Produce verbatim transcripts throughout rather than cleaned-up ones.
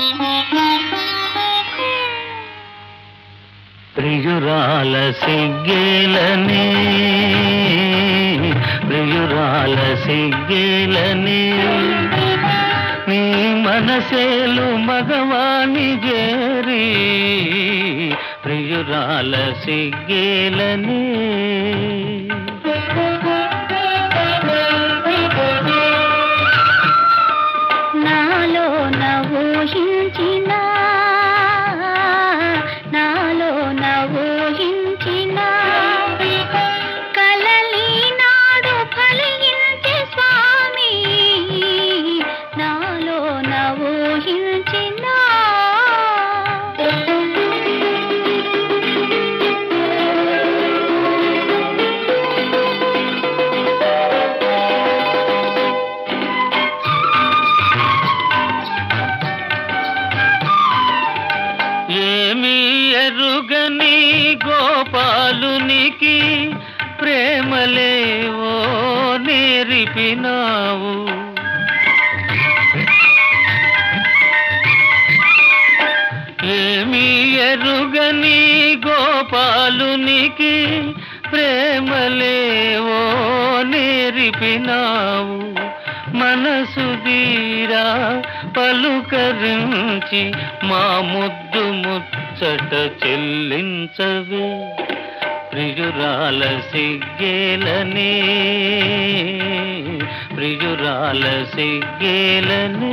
ప్రియురాల సిగ్గేలని ప్రియురాల సిగ్గేలని నీ మనసేలు మగవాణి జేరి ప్రియురాల సిగ్గేలని నాలో నవోహించిన నాలో నవోహించిన కలలి నాడు ఫలించే స్వామి నాలో నవోహించిన ఎరుగని గోపాలునికి ప్రేమలేవో నేర్పినావు ఏమి ఎరుగని గోపాలునికి ప్రేమలేవో నేర్పినావు మనసు దీరా పలుకరించి మా ముద్దు ముచ్చట చెల్లించవే ప్రియురాల సిగ్గేలని ప్రియురాల సిగ్గేలని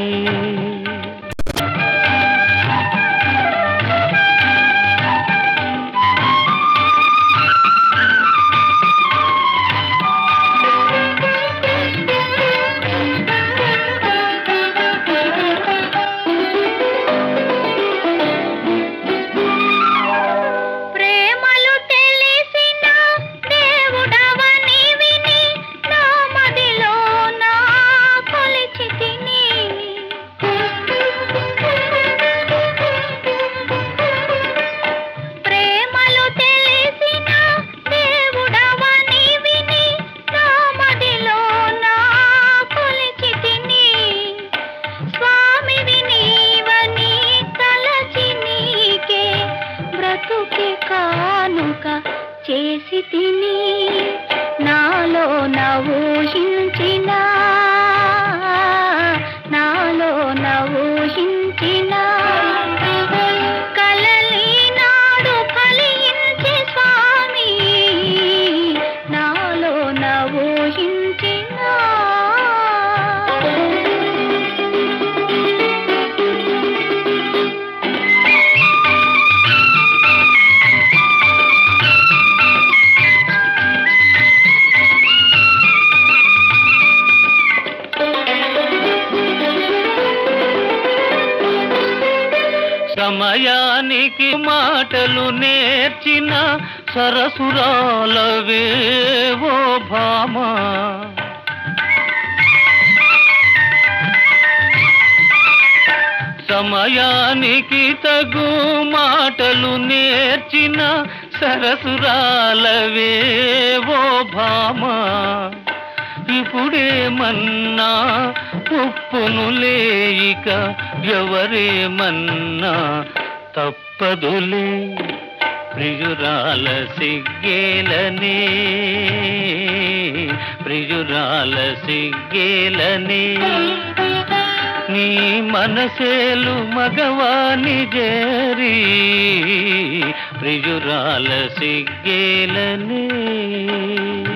చేసి తిని నాలో నవోహించిన నాలో నవోహించిన కలలి నాడు ఫలించే స్వామి నాలో నవోహించిన సమయానికి మాటలు నేర్చిన సరసురాలవేవో భామా సమయానికి తగు మాటలు నేర్చిన సరసురాలవేవో భామా ఇప్పుడేమన్నా ఉప్పును లేయిక ఎవరేమన్నా తప్పదులే ప్రియురాల సిగ్గేలని ప్రియురాల సిగ్గేలని నీ మనసేలు మగవాణి జేరి ప్రియురాల సిగ్గేలని